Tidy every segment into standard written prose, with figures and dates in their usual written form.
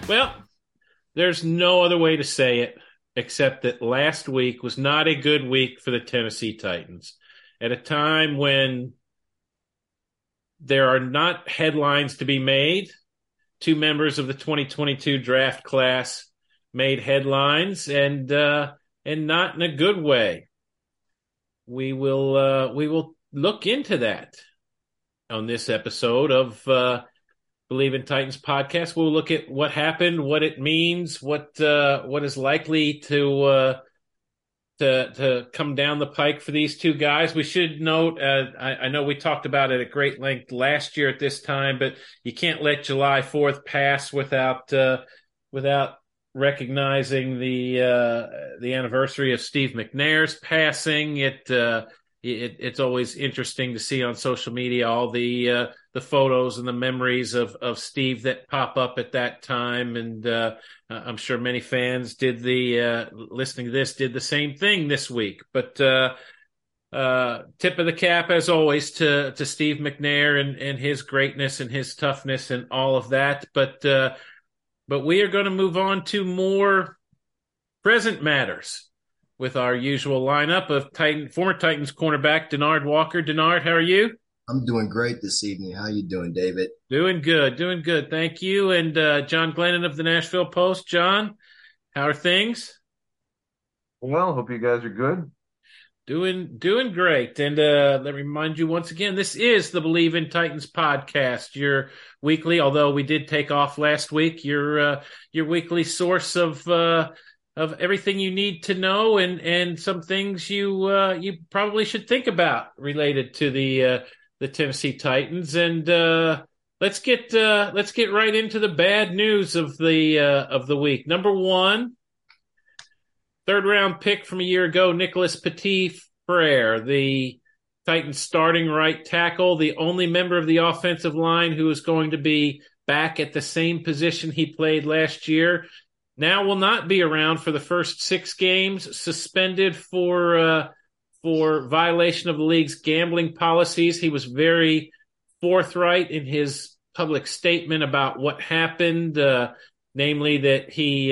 Well, there's no other way to say it except that last week was not a good week for the Tennessee Titans. At a time when there are not headlines to be made, two members of the 2022 draft class made headlines, and not in a good way. We will look into that on this episode of Believe in Titans podcast. We'll look at what happened, what it means, what is likely to come down the pike for these two guys. We should note, I know we talked about it at great length last year at this time, but you can't let July 4th pass without recognizing the anniversary of Steve McNair's passing. It's always interesting to see on social media all the photos and the memories of Steve that pop up at that time. And I'm sure many fans listening to this did the same thing this week. But tip of the cap, as always, to Steve McNair and his greatness and his toughness and all of that. But we are going to move on to more present matters with our usual lineup of former Titans cornerback Denard Walker. Denard, how are you? I'm doing great this evening. How you doing, David? Doing good. Thank you. And John Glennon of the Nashville Post. John, how are things? Well, hope you guys are good. Doing great. And let me remind you once again, this is the Believe in Titans podcast, your weekly, although we did take off last week, your weekly source of everything you need to know and some things you probably should think about related to the Tennessee Titans. And let's get right into the bad news of the week. Number one, third round pick from a year ago, Nicholas Petit-Frere, the Titans starting right tackle, the only member of the offensive line who is going to be back at the same position he played last year, now will not be around for the first 6 games, suspended for violation of the league's gambling policies. He was very forthright in his public statement about what happened, namely that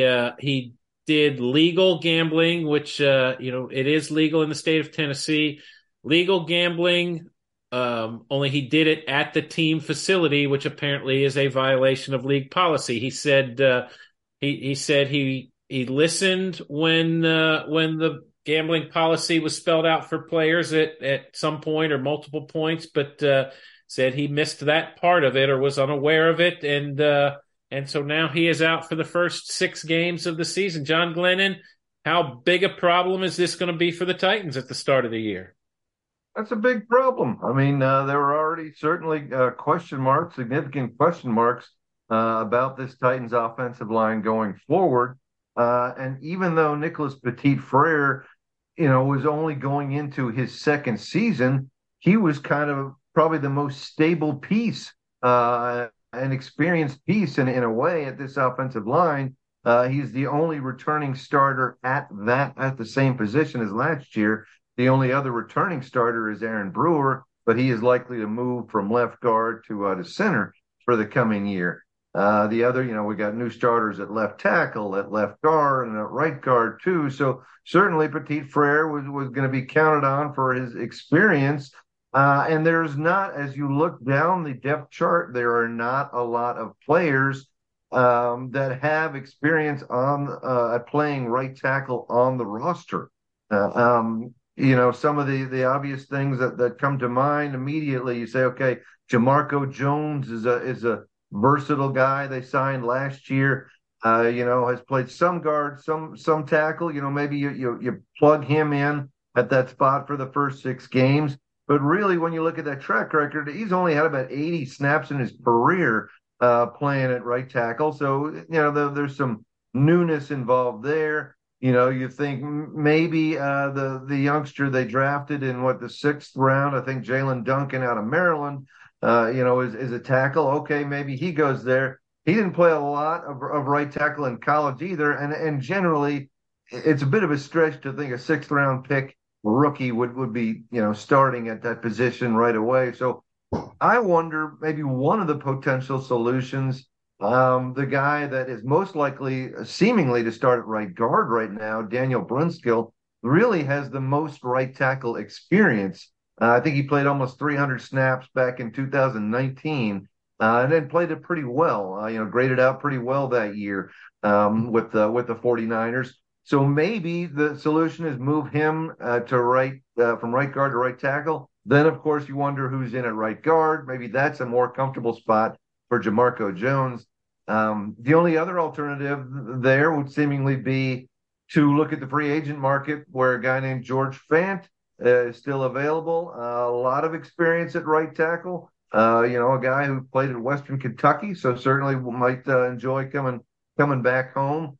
he did legal gambling, which it is legal in the state of Tennessee. Legal gambling, only he did it at the team facility, which apparently is a violation of league policy. He said he said he listened when the gambling policy was spelled out for players at some point or multiple points, but said he missed that part of it or was unaware of it, and so now he is out for the first 6 games of the season. John Glennon, how big a problem is this going to be for the Titans at the start of the year? That's a big problem. I mean, there were already certainly significant question marks about this Titans offensive line going forward. And even though Nicholas Petit-Frere, was only going into his second season, he was kind of probably the most stable piece, an experienced piece in a way at this offensive line. He's the only returning starter at the same position as last year. The only other returning starter is Aaron Brewer, but he is likely to move from left guard to center for the coming year. The other, we got new starters at left tackle, at left guard, and at right guard too. So certainly Petit-Frere was going to be counted on for his experience. And there's not, as you look down the depth chart, there are not a lot of players that have experience at playing right tackle on the roster. Some of the obvious things that come to mind immediately, you say, okay, Jamarco Jones is a versatile guy they signed last year, has played some guard, some tackle. Maybe you plug him in at that spot for the first 6 games. But really, when you look at that track record, he's only had about 80 snaps in his career playing at right tackle. So, there's some newness involved there. You think maybe the youngster they drafted in the 6th round, I think Jalen Duncan out of Maryland, is a tackle. Okay, maybe he goes there. He didn't play a lot of right tackle in college either. And generally, it's a bit of a stretch to think a 6th round pick rookie would be, starting at that position right away. So I wonder maybe one of the potential solutions The guy that is most likely, seemingly, to start at right guard right now, Daniel Brunskill, really has the most right tackle experience. I think he played almost 300 snaps back in 2019, and then played it pretty well. Graded out pretty well that year with the 49ers. So maybe the solution is move him to from right guard to right tackle. Then, of course, you wonder who's in at right guard. Maybe that's a more comfortable spot for Jamarco Jones. The only other alternative there would seemingly be to look at the free agent market, where a guy named George Fant is still available. A lot of experience at right tackle. A guy who played at Western Kentucky, so certainly might enjoy coming back home.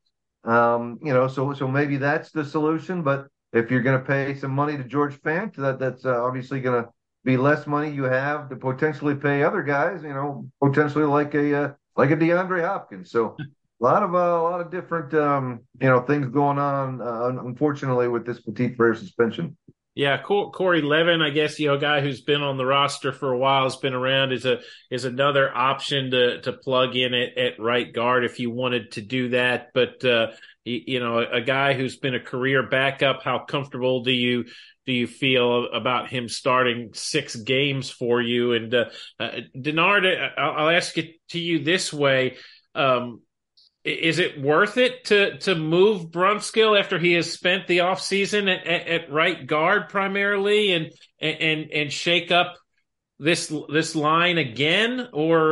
So maybe that's the solution. But if you're going to pay some money to George Fant, that's obviously going to be less money you have to potentially pay other guys. Potentially like a DeAndre Hopkins. So a lot of different things going on. Unfortunately, with this Petit Frere suspension. Yeah, Corey Levin, I guess, a guy who's been on the roster for a while, has been around, is another option to plug in at right guard if you wanted to do that. But a guy who's been a career backup, how comfortable do you feel about him starting 6 games for you? And Denard, I'll ask it to you this way. Is it worth it to move Brunskill after he has spent the offseason at right guard primarily and shake up this line again,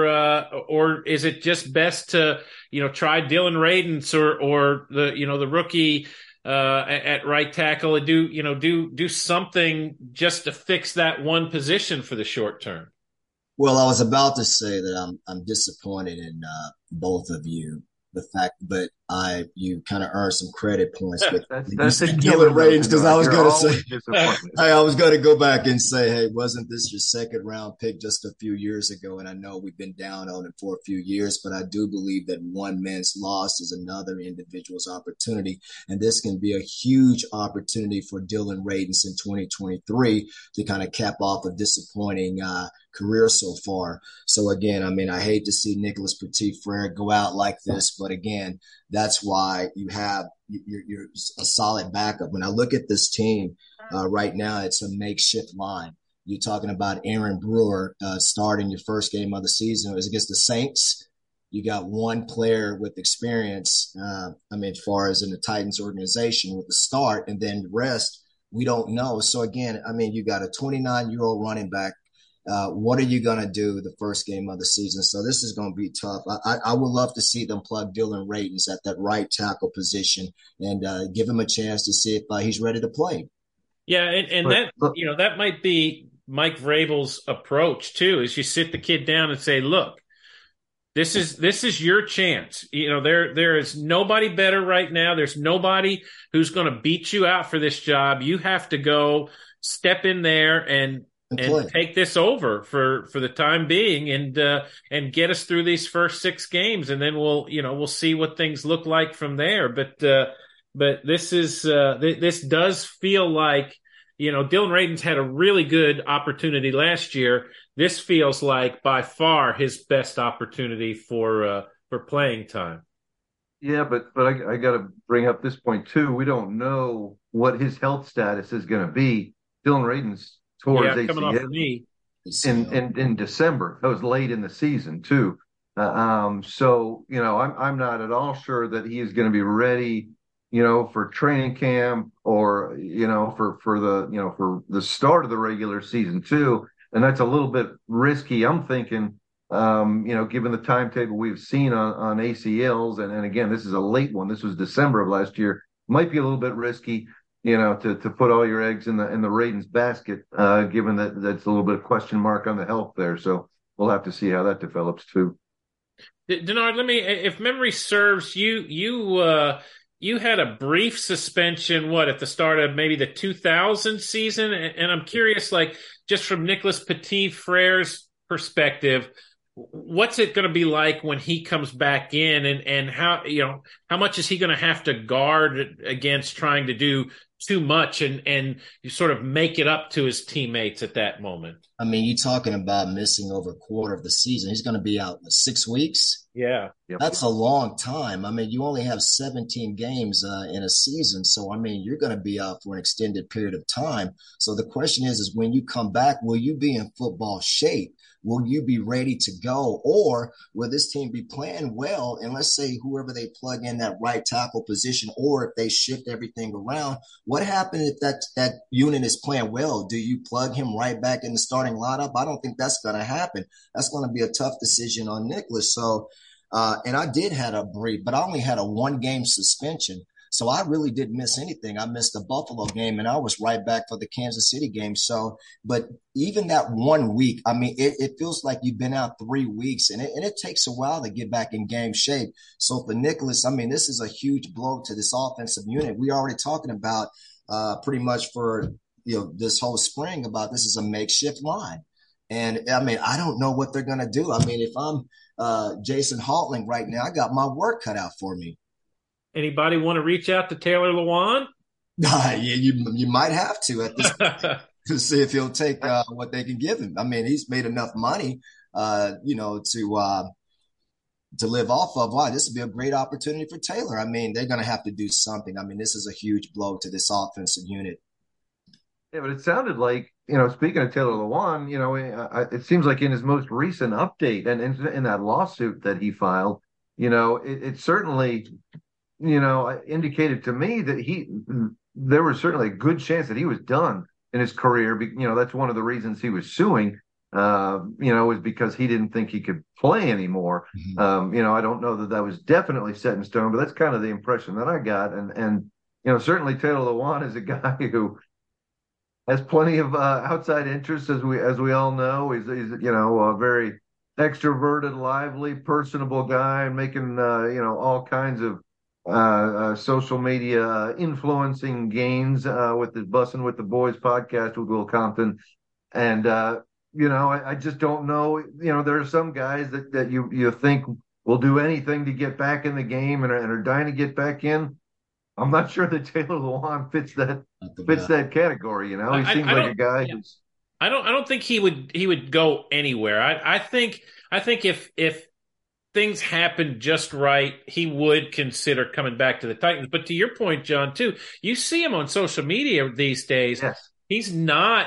or is it just best to try Dylan Radunz or the rookie at right tackle and do something just to fix that one position for the short term? Well, I was about to say that I'm disappointed in both of you. The fact, but you kind of earned some credit points with Dylan Radunz, because I was going to say, I was going to go back and say, hey, wasn't this your second round pick just a few years ago? And I know we've been down on it for a few years, but I do believe that one man's loss is another individual's opportunity, and this can be a huge opportunity for Dylan Radunz in 2023 to kind of cap off a disappointing career so far. So again, I hate to see Nicholas Petit Frere go out like this, but again, that's why you're a solid backup. When I look at this team right now, it's a makeshift line. You're talking about Aaron Brewer starting your first game of the season. It was against the Saints. You got one player with experience, as far as in the Titans organization with the start, and then the rest, we don't know. So again, you got a 29-year-old running back. What are you going to do the first game of the season? So this is going to be tough. I would love to see them plug Dylan Radunz at that right tackle position and give him a chance to see if he's ready to play. Yeah, and that might be Mike Vrabel's approach too, is you sit the kid down and say, look, this is your chance. There is nobody better right now. There's nobody who's going to beat you out for this job. You have to go step in there and take this over for the time being and get us through these first 6 games, and then we'll see what things look like from there. But this does feel like Dylan Radunz had a really good opportunity last year. This feels like by far his best opportunity for playing time. Yeah, but I got to bring up this point too. We don't know what his health status is going to be. Dylan Radunz towards ACL in December. That was late in the season too. So I'm not at all sure that he is going to be ready, for training camp or for the start of the regular season too. And that's a little bit risky. I'm thinking, given the timetable we've seen on ACLs, and again, this is a late one. This was December of last year. Might be a little bit risky. To put all your eggs in the Radunz basket, given that that's a little bit of question mark on the health there. So we'll have to see how that develops too. Denard, if memory serves, you had a brief suspension, at the start of maybe the 2000 season, and I'm curious, just from Nicholas Petit Frere's perspective, what's it going to be like when he comes back in, and how much is he going to have to guard against trying to do too much and you sort of make it up to his teammates at that moment? You're talking about missing over a quarter of the season. He's going to be out 6 weeks. Yeah. Yep. That's a long time. I mean, you only have 17 games in a season. So, I mean, you're going to be out for an extended period of time. So the question is when you come back, will you be in football shape? Will you be ready to go? Or will this team be playing well? And let's say whoever they plug in that right tackle position, or if they shift everything around, what happens if that unit is playing well? Do you plug him right back in the starting lineup? I don't think that's going to happen. That's going to be a tough decision on Nicholas. So, and I did have a brief, but I only had a 1-game suspension. So I really didn't miss anything. I missed the Buffalo game and I was right back for the Kansas City game. So, but even that 1 week, I mean, it feels like you've been out 3 weeks and it takes a while to get back in game shape. So for Nicholas, I mean, this is a huge blow to this offensive unit. We already talking about pretty much for, this whole spring about this is a makeshift line. And I mean, I don't know what they're going to do. I mean, if I'm Jason Haltling right now, I got my work cut out for me. Anybody want to reach out to Taylor Lewan? Yeah, you might have to at this point to see if he'll take what they can give him. I mean, he's made enough money, to live off of. Wow, this would be a great opportunity for Taylor. I mean, they're going to have to do something. I mean, this is a huge blow to this offensive unit. Yeah, but it sounded like, speaking of Taylor Lewan, it seems like in his most recent update and in that lawsuit that he filed, it certainly, indicated to me that there was certainly a good chance that he was done in his career. That's one of the reasons he was suing, was because he didn't think he could play anymore. Mm-hmm. I don't know that was definitely set in stone, but that's kind of the impression that I got. And certainly Taylor Lewan is a guy who has plenty of outside interests, as we all know. He's a very extroverted, lively, personable guy, and making all kinds of social media influencing gains with his Bussin' with the Boys podcast with Will Compton. And I just don't know. There are some guys that you think will do anything to get back in the game and are dying to get back in. I'm not sure that Taylor Lewan fits that category. He seems like a guy who's. I don't think he would go anywhere. I think if things happened just right, he would consider coming back to the Titans. But to your point, John, too, you see him on social media these days. Yes. He's not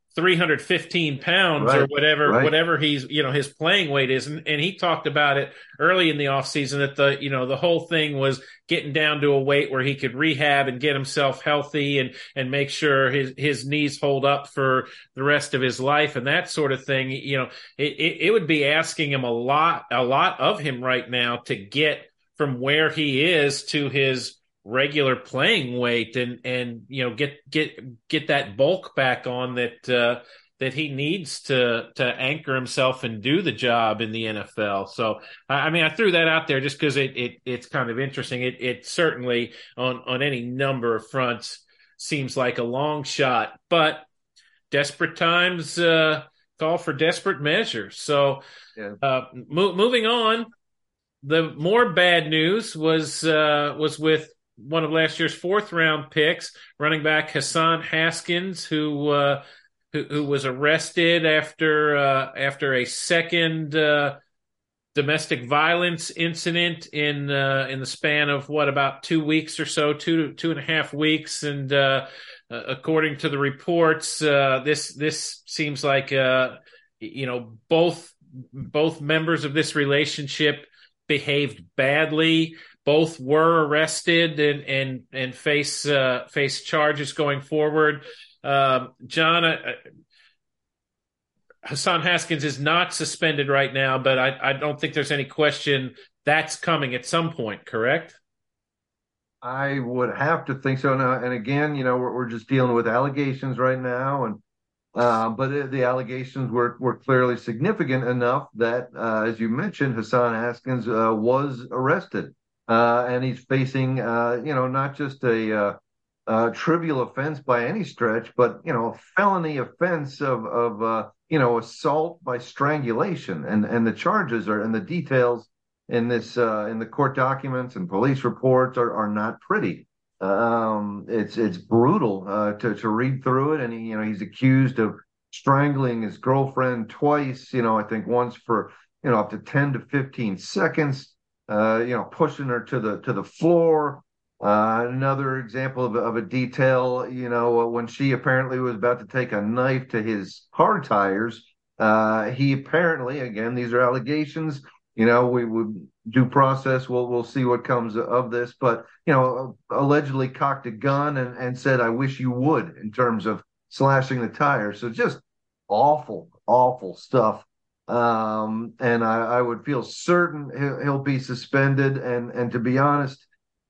315 pounds right, or whatever, right. whatever he's, his playing weight is. And he talked about it early in the offseason that the whole thing was getting down to a weight where he could rehab and get himself healthy and make sure his knees hold up for the rest of his life and that sort of thing. It would be asking him a lot of him right now to get from where he is to his regular playing weight and get that bulk back on that he needs to anchor himself and do the job in the NFL. So I mean, I threw that out there just because it's kind of interesting. It certainly on any number of fronts seems like a long shot, but desperate times call for desperate measures. So moving on, the more bad news was with one of last year's 4th-round picks, running back Hassan Haskins, who was arrested after a second domestic violence incident in the span of about 2 weeks or so, 2.5 weeks, and according to the reports, this seems like both members of this relationship behaved badly. Both were arrested and face charges going forward. John, Hassan Haskins is not suspended right now, but I don't think there's any question that's coming at some point, correct? I would have to think so. Now, and again, we're just dealing with allegations right now, and but the allegations were clearly significant enough that, as you mentioned, Hassan Haskins was arrested. And he's facing, not just a trivial offense by any stretch, but, a felony offense of assault by strangulation. And the charges and the details in the court documents and police reports are not pretty. It's brutal to read through it. And he's accused of strangling his girlfriend twice, I think once for up to 10 to 15 seconds, pushing her to the floor. Another example of a detail, when she apparently was about to take a knife to his car tires, he apparently, again, these are allegations, we would due process. We'll see what comes of this, but, allegedly cocked a gun and said, "I wish you would," in terms of slashing the tires. So just awful, awful stuff. And I would feel certain he'll be suspended. And to be honest,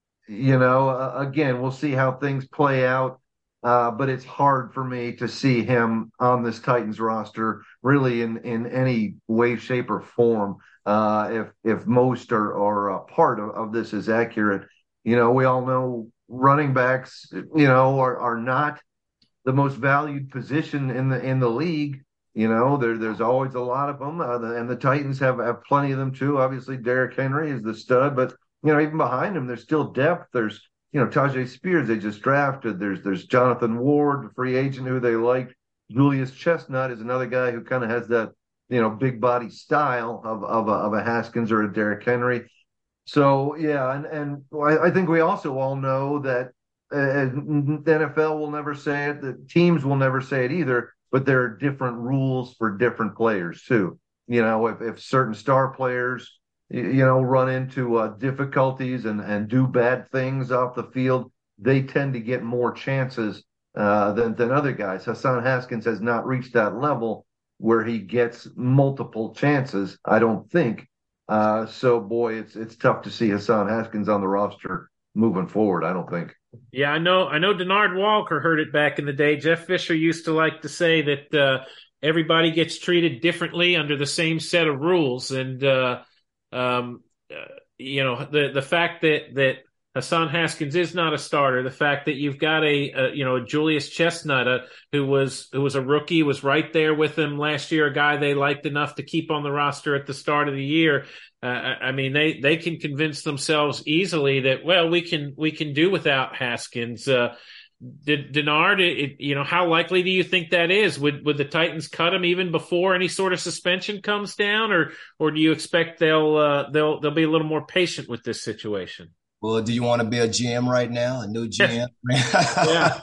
again, we'll see how things play out. But it's hard for me to see him on this Titans roster really in any way, shape, or form. If most or a part of this is accurate, we all know running backs, are not the most valued position in the league. There's always a lot of them, and the Titans have plenty of them too. Obviously, Derrick Henry is the stud, but even behind him, there's still depth. There's Tyjae Spears they just drafted. There's Jonathan Ward, the free agent who they liked. Julius Chestnut is another guy who kind of has that big body style of a Haskins or a Derrick Henry. So yeah, and I think we also all know that the NFL will never say it. The teams will never say it either. But there are different rules for different players too. If certain star players, run into difficulties and do bad things off the field, they tend to get more chances than other guys. Hassan Haskins has not reached that level where he gets multiple chances, I don't think. So boy, it's tough to see Hassan Haskins on the roster moving forward, I don't think. Yeah, I know Denard Walker heard it back in the day. Jeff Fisher used to like to say that everybody gets treated differently under the same set of rules. And, the fact that Hassan Haskins is not a starter, the fact that you've got a Julius Chestnut, who was a rookie, was right there with him last year, a guy they liked enough to keep on the roster at the start of the year. They can convince themselves easily that, well, we can do without Haskins. Denard, how likely do you think that is? Would the Titans cut him even before any sort of suspension comes down, or do you expect they'll be a little more patient with this situation? Well, do you want to be a GM right now? A new GM? Yeah.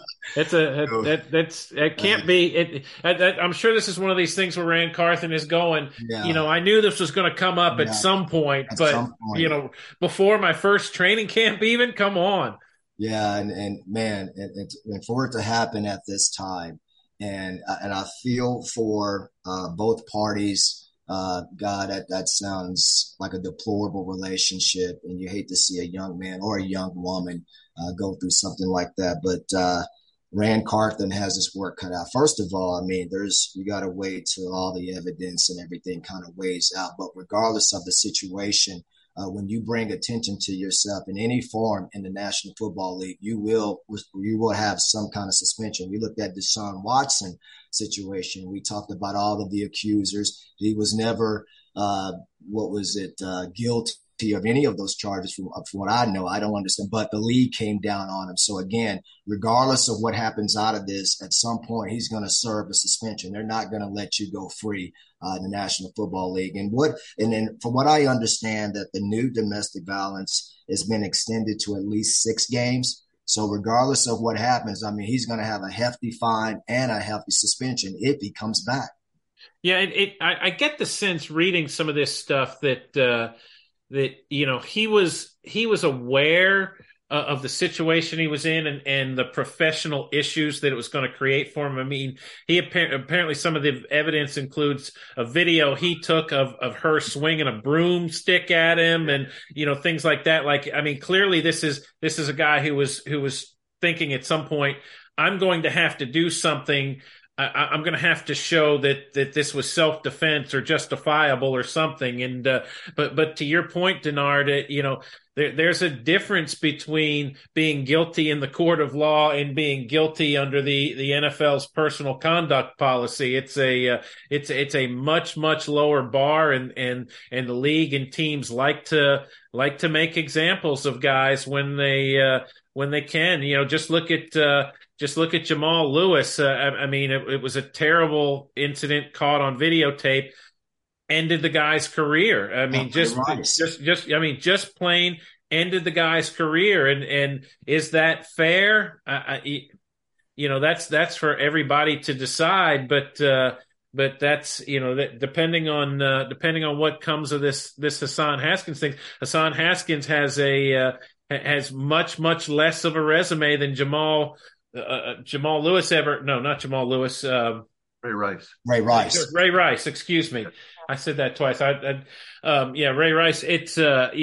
It can't be. I'm sure this is one of these things where Rand Carthen is going, yeah. I knew this was going to come up at some point, before my first training camp even, come on. Yeah. And man, and for it to happen at this time, and I feel for both parties. God, that sounds like a deplorable relationship, and you hate to see a young man or a young woman go through something like that. But Rand Carthen has his work cut out. First of all, we got to wait till all the evidence and everything kind of weighs out. But regardless of the situation, when you bring attention to yourself in any form in the National Football League, you will have some kind of suspension. We looked at Deshaun Watson situation. We talked about all of the accusers. He was never, guilty of any of those charges from what I know. I don't understand, but the league came down on him. So again, regardless of what happens out of this, at some point he's going to serve a suspension. They're not going to let you go free in the National Football League. And then from what I understand, that the new domestic violence has been extended to at least 6 games. So regardless of what happens, he's going to have a hefty fine and a hefty suspension if he comes back. Yeah, I get the sense reading some of this stuff that he was aware of the situation he was in and the professional issues that it was going to create for him. He apparently some of the evidence includes a video he took of her swinging a broomstick at him and things like that. Clearly this is a guy who was thinking at some point, I'm going to have to do something. I'm going to have to show that this was self-defense or justifiable or something. And but to your point, Denard, there's a difference between being guilty in the court of law and being guilty under the NFL's personal conduct policy. It's a much lower bar, and the league and teams like to make examples of guys when they can. Just look at Jamal Lewis. It was a terrible incident caught on videotape. ended the guy's career. I mean, just just plain ended the guy's career. And is that fair? That's for everybody to decide. But that's, that depending on what comes of this Hassan Haskins thing. Hassan Haskins has much less of a resume than Jamal Lewis not Jamal Lewis. Ray Rice. Ray Rice. Excuse me. I said that twice. Ray Rice. It's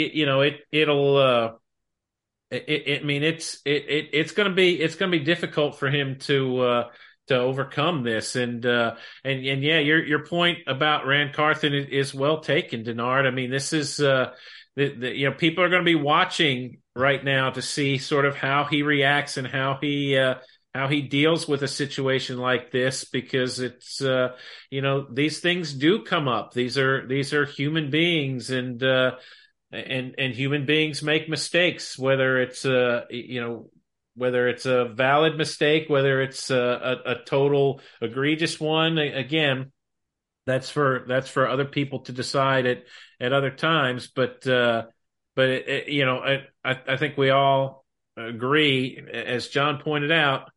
it's going to be difficult for him to overcome this. And your point about Ran Carthon is well taken, Denard. I mean, this is people are going to be watching right now to see sort of how he reacts and how he deals with a situation like this, because it's these things do come up. These are human beings, and human beings make mistakes, whether it's a valid mistake, whether it's a total egregious one. Again, that's for other people to decide at other times. But I think we all agree, as John pointed out,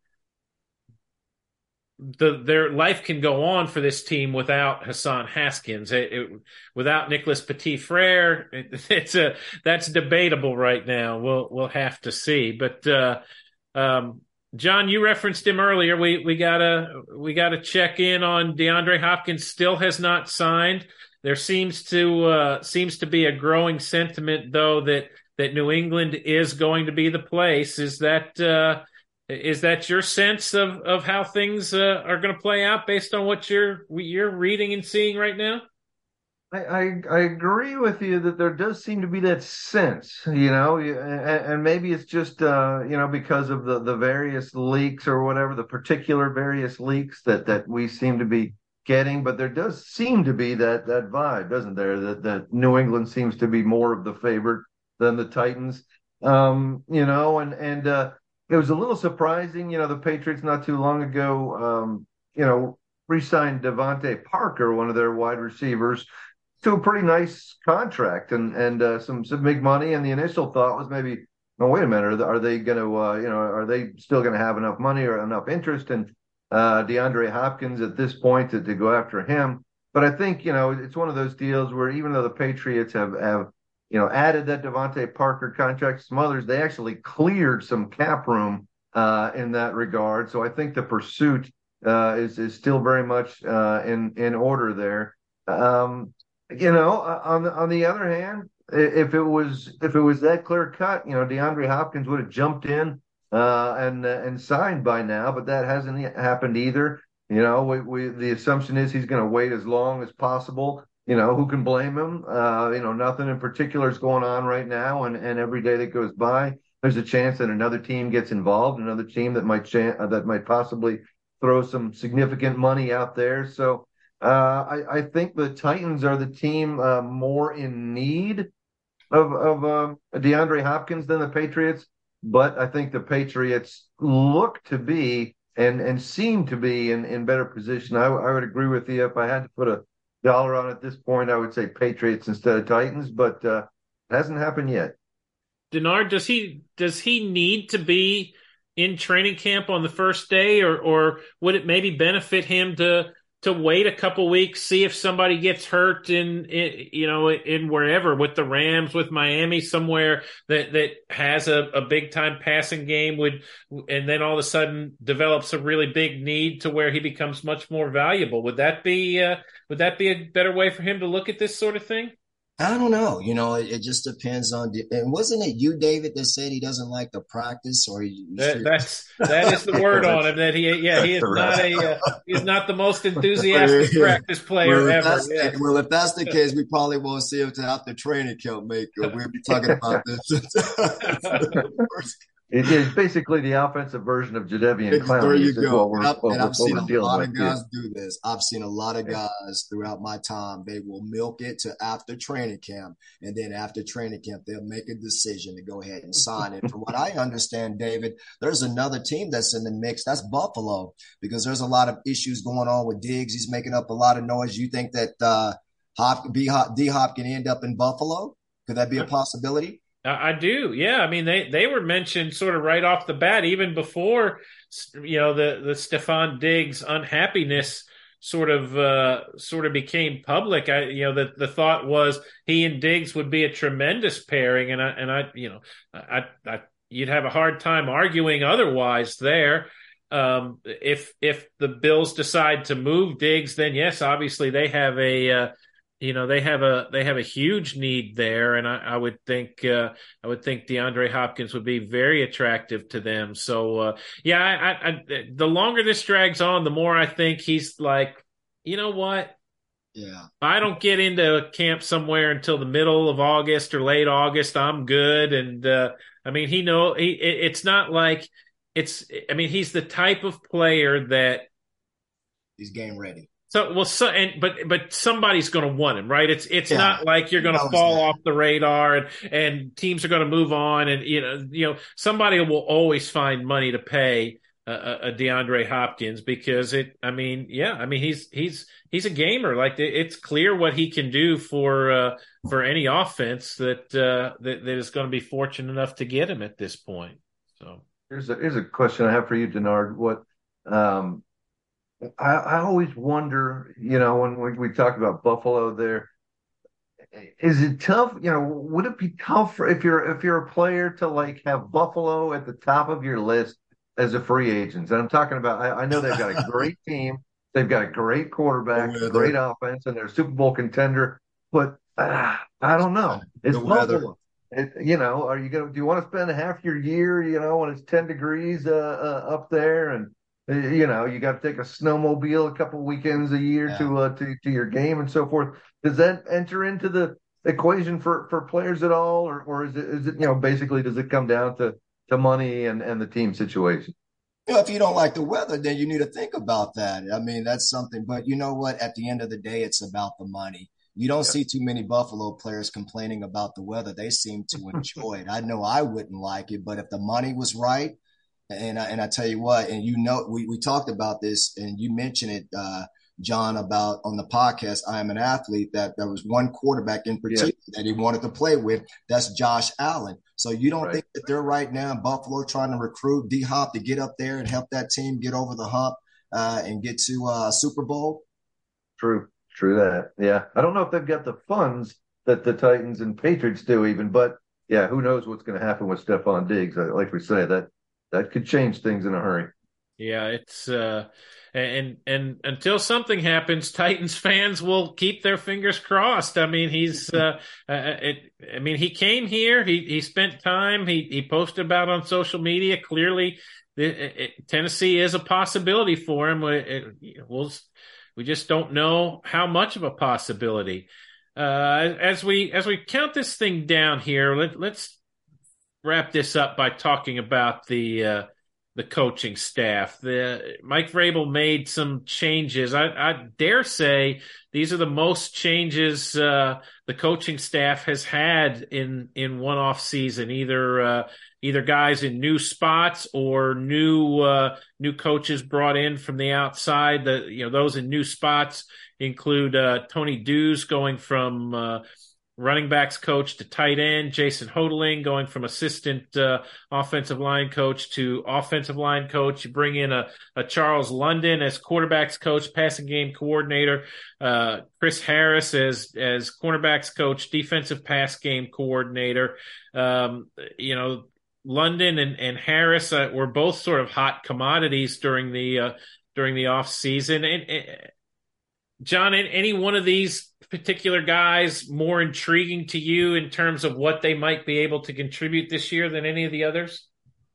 their life can go on for this team without Hassan Haskins. Without Nicholas Petit-Frere, that's debatable right now. We'll have to see. But John, you referenced him earlier. We gotta check in on DeAndre Hopkins. Still has not signed. There seems to be a growing sentiment, though, that New England is going to be the place. Is that your sense of how things are going to play out based on what you're reading and seeing right now? I agree with you that there does seem to be that sense, and maybe it's just because of the various leaks or whatever, the particular various leaks that we seem to be getting. But there does seem to be that vibe, doesn't there? That New England seems to be more of the favorite than the Titans, It was a little surprising, the Patriots not too long ago, re-signed Devontae Parker, one of their wide receivers, to a pretty nice contract and some big money. And the initial thought was maybe, no, wait a minute, are they going to, are they still going to have enough money or enough interest in DeAndre Hopkins at this point to go after him? But I think, it's one of those deals where even though the Patriots have added that Devontae Parker contract, some others, they actually cleared some cap room in that regard. So I think the pursuit is still very much in order there. On the other hand, if it was that clear cut, DeAndre Hopkins would have jumped in and signed by now, but that hasn't happened either. The assumption is he's going to wait as long as possible. Who can blame him? Nothing in particular is going on right now. And every day that goes by, there's a chance that another team gets involved, another team that might possibly throw some significant money out there. So I think the Titans are the team more in need of DeAndre Hopkins than the Patriots. But I think the Patriots look to be and seem to be in better position. I would agree with you. If I had to put a dollar on at this point, I would say Patriots instead of Titans, but it hasn't happened yet. Denard, does he need to be in training camp on the first day, or would it maybe benefit him to wait a couple weeks, see if somebody gets hurt in wherever, with the Rams, with Miami, somewhere that has a big time passing game, and then all of a sudden develops a really big need to where he becomes much more valuable? Would that be a better way for him to look at this sort of thing? I don't know. It just depends on. And wasn't it you, David, that said he doesn't like to practice, or that is the word on him, that he is he's not the most enthusiastic practice player ever. Well, if that's the case, we probably won't see him till after training camp. We'll be talking about this. It is basically the offensive version of Jadeveon Clowney. There you go. I've seen a lot of guys do this. I've seen a lot of guys throughout my time. They will milk it to after training camp, and then after training camp, they'll make a decision to go ahead and sign it. From what I understand, David, there's another team that's in the mix. That's Buffalo, because there's a lot of issues going on with Diggs. He's making up a lot of noise. You think that D Hop can end up in Buffalo? Could that be a possibility? I do. Yeah. I mean, they were mentioned sort of right off the bat, even before, the Stefon Diggs unhappiness sort of became public. The thought was he and Diggs would be a tremendous pairing. I you'd have a hard time arguing otherwise there. If the Bills decide to move Diggs, then yes, obviously they have a huge need there, and I would think DeAndre Hopkins would be very attractive to them. So the longer this drags on, the more I think he's like, you know what? Yeah. If I don't get into camp somewhere until the middle of August or late August, I'm good. And it's not like he's the type of player that he's game ready. But somebody's going to want him, right? It's not like you're going to fall off the radar and teams are going to move on, and somebody will always find money to pay a DeAndre Hopkins because he's a gamer. Like it's clear what he can do for any offense that is going to be fortunate enough to get him at this point. So here's a question I have for you, Denard. What I always wonder, when we talk about Buffalo there, is it tough? Would it be tough if you're a player to like have Buffalo at the top of your list as a free agent? And I'm talking about, I know they've got a great team. They've got a great quarterback, great offense, and they're a Super Bowl contender. But I don't know. It's Buffalo. Do you want to spend half your year, when it's 10 degrees up there, and you got to take a snowmobile a couple weekends a year to your game and so forth. Does that enter into the equation for players at all, or is it basically does it come down to money and the team situation? If you don't like the weather, then you need to think about that. I mean, that's something. But you know what? At the end of the day, it's about the money. You don't see too many Buffalo players complaining about the weather. They seem to enjoy it. I know I wouldn't like it, but if the money was right, and I tell you what, and we talked about this, and you mentioned it, John, about on the podcast, I Am an Athlete, that there was one quarterback in particular that he wanted to play with. That's Josh Allen. So you don't think that they're right now in Buffalo trying to recruit D-Hop to get up there and help that team get over the hump and get to Super Bowl? True that. Yeah. I don't know if they've got the funds that the Titans and Patriots do even, but yeah, who knows what's going to happen with Stefon Diggs. Like we say, that could change things in a hurry. Yeah, it's and until something happens, Titans fans will keep their fingers crossed. I mean, he came here, he spent time, he posted about it on social media. Clearly, Tennessee is a possibility for him. We just don't know how much of a possibility. As we count this thing down here, let's wrap this up by talking about the coaching staff. Mike Vrabel made some changes. I dare say these are the most changes the coaching staff has had in one off season. Either guys in new spots or new coaches brought in from the outside. Those in new spots include Tony Dews going from running backs coach to tight end, Jason Hodling going from assistant offensive line coach to offensive line coach. You bring in a Charles London as quarterbacks coach, passing game coordinator, Chris Harris as cornerbacks coach, defensive pass game coordinator. London and Harris were both sort of hot commodities during the off season. And John, any one of these particular guys more intriguing to you in terms of what they might be able to contribute this year than any of the others?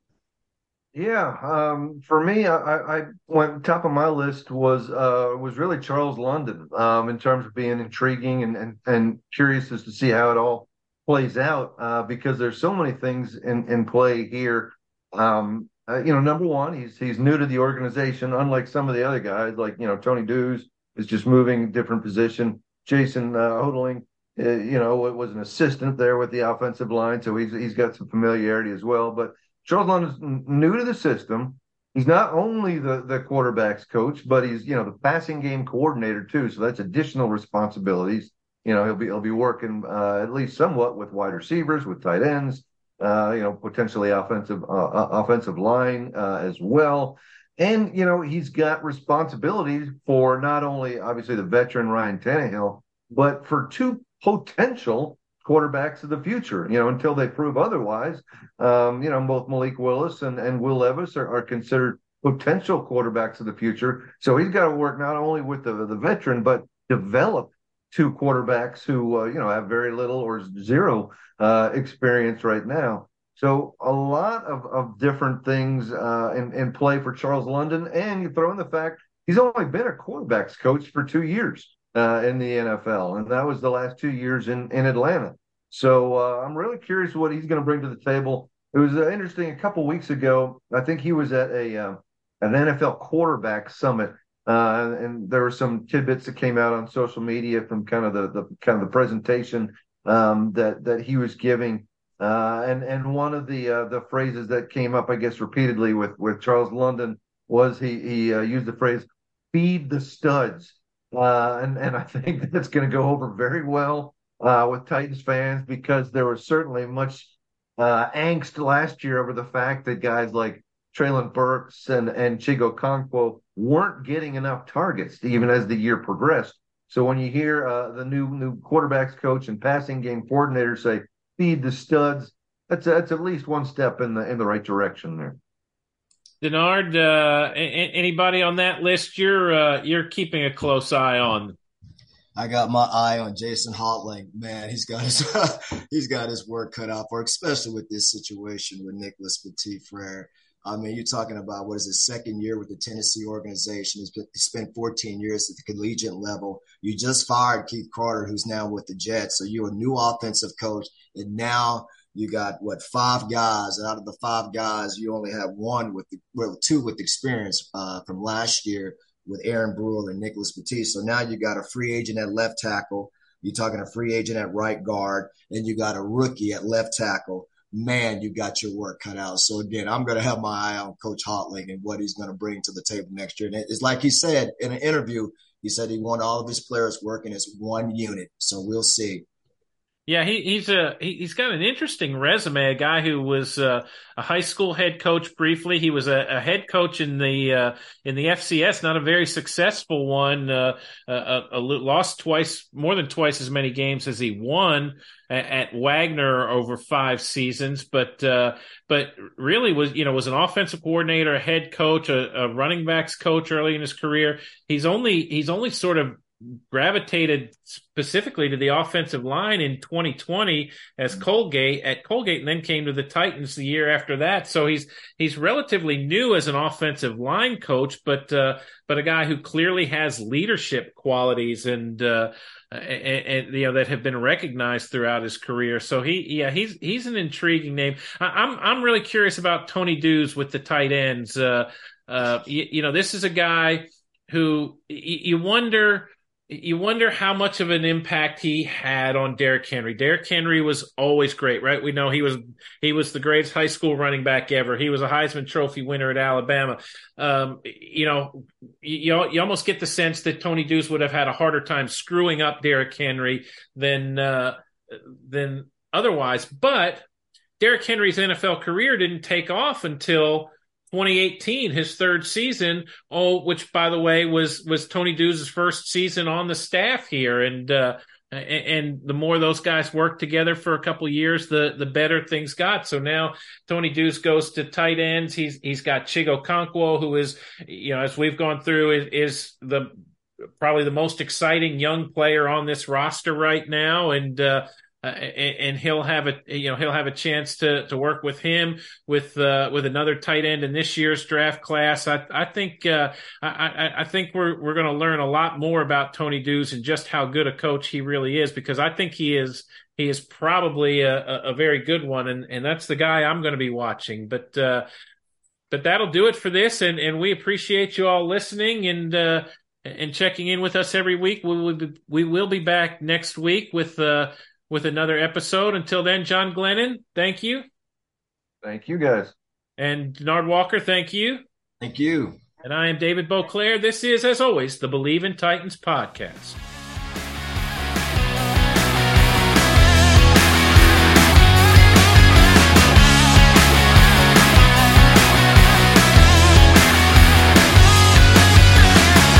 Yeah, for me, I went top of my list was really Charles London in terms of being intriguing and curious as to see how it all plays out because there's so many things in play here. Number one, he's new to the organization, unlike some of the other guys, like Tony Dews is just moving a different position. Jason Hodling, was an assistant there with the offensive line, so he's got some familiarity as well. But Charles London's new to the system. He's not only the quarterback's coach, but he's the passing game coordinator too. So that's additional responsibilities. he'll be working at least somewhat with wide receivers, with tight ends, potentially offensive line as well. And, he's got responsibilities for not only obviously the veteran Ryan Tannehill, but for two potential quarterbacks of the future, until they prove otherwise. Both Malik Willis and Will Levis are considered potential quarterbacks of the future. So he's got to work not only with the veteran, but develop two quarterbacks who, have very little or zero experience right now. So a lot of different things in play for Charles London. And you throw in the fact he's only been a quarterbacks coach for 2 years in the NFL. And that was the last 2 years in Atlanta. So I'm really curious what he's going to bring to the table. It was interesting. A couple of weeks ago, I think he was at an NFL quarterback summit. And there were some tidbits that came out on social media from kind of the presentation that he was giving. And one of the phrases that came up, I guess, repeatedly with Charles London was he used the phrase "feed the studs," and I think that's going to go over very well with Titans fans, because there was certainly much angst last year over the fact that guys like Treylon Burks and Chig Okonkwo weren't getting enough targets even as the year progressed. So when you hear the new quarterbacks coach and passing game coordinator say "feed the studs," that's at least one step in the right direction there. Denard, anybody on that list you're keeping a close eye on? I got my eye on Jason Hotling. Man, he's got his work cut out for, especially with this situation with Nicholas Petit-Frere. I mean, you're talking about what is his second year with the Tennessee organization. He spent 14 years at the collegiate level. You just fired Keith Carter, who's now with the Jets. So you're a new offensive coach, and now you got five guys. And out of the five guys, you only have two with experience from last year with Aaron Brewer and Nicholas Petit. So now you got a free agent at left tackle. You're talking a free agent at right guard, and you got a rookie at left tackle. Man, you got your work cut out. So again, I'm going to have my eye on Coach Hotling and what he's going to bring to the table next year. And it's like he said in an interview, he said he wanted all of his players working as one unit. So we'll see. Yeah, he's got an interesting resume. A guy who was a high school head coach briefly. He was a head coach in the FCS, not a very successful one. Lost more than twice as many games as he won at Wagner over 5 seasons. But really was an offensive coordinator, a head coach, a running backs coach early in his career. He's only sort of gravitated specifically to the offensive line in 2020 as Colgate, and then came to the Titans the year after that. So he's relatively new as an offensive line coach, but a guy who clearly has leadership qualities and that have been recognized throughout his career. So he's an intriguing name. I'm really curious about Tony Dews with the tight ends. This is a guy who you wonder how much of an impact he had on Derrick Henry. Derrick Henry was always great, right? We know he was the greatest high school running back ever. He was a Heisman Trophy winner at Alabama. You almost get the sense that Tony Dews would have had a harder time screwing up Derrick Henry than otherwise. But Derrick Henry's NFL career didn't take off until 2018, his third season, which, by the way, was Tony Dews' first season on the staff here. And the more those guys worked together for a couple of years, the better things got. So now Tony Dews goes to tight ends. He's got Chig Okonkwo, who is, as we've gone through, is probably the most exciting young player on this roster right now. And he'll have a chance to work with him with another tight end in this year's draft class. I think we're going to learn a lot more about Tony Dews and just how good a coach he really is, because I think he is probably a very good one, and that's the guy I'm going to be watching. But that'll do it for this, and we appreciate you all listening and checking in with us every week. We will be back next week with another episode. Until then, John Glennon, thank you. Thank you, guys. And Denard Walker, thank you. Thank you. And I am David Beauclair. This is, as always, the Believe in Titans podcast.